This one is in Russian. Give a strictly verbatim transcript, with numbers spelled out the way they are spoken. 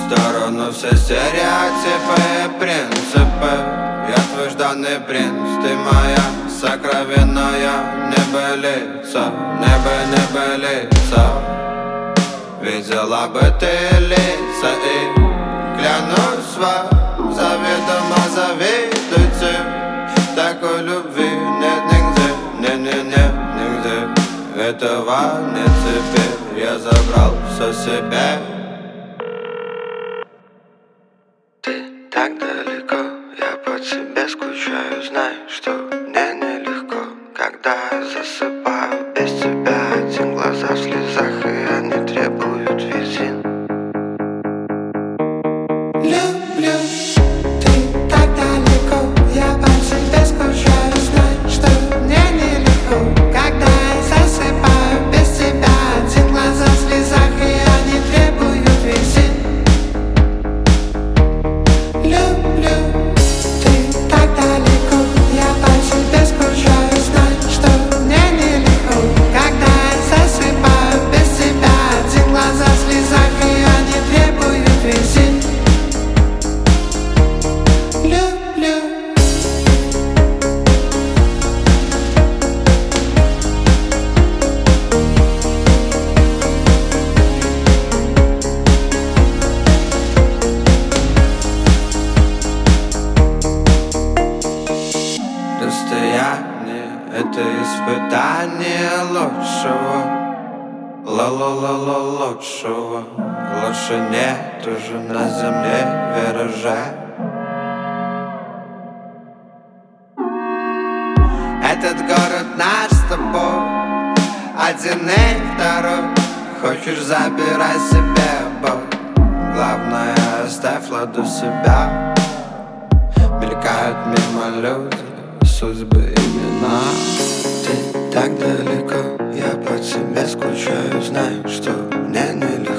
сторону все стереотипы и принципы. Я твой жданный принц, ты моя сокровенная небылица, небо небылица. Видела бы ты лица и клянусь вам, заведомо завидуйте. Такой любви нет нигде, не-не-не, нигде. Этого нет теперь, я забрал все себе. Ты так далеко, я по тебе скучаю. Знаю, что мне нелегко, когда засыпаю без тебя. Один глаза в слезах, и они требуют визит. Люблю, ты так далеко, я по тебе скучаю. Знаю, что мне нелегко, когда я засыпаю без тебя. Один глаза в слезах, и они требуют визит. Люблю, ты так далеко, я по тебе скучаю. Знаю, что мне нелегко, когда я засыпаю без тебя. Один глаза в слезах, и они требуют визит. Люблю. Расстояние — это испытание лучшего, ла-ла-ла-ла лучшего. Лучше нет уже на земле виража. Этот город наш с тобой, один и второй. Хочешь, забирай себе боль, главное, оставь ладу себя. Мелькают мимо люди, судьбы, имена. Ты так далеко, я по тебе скучаю. Знаю, что мне нелегко,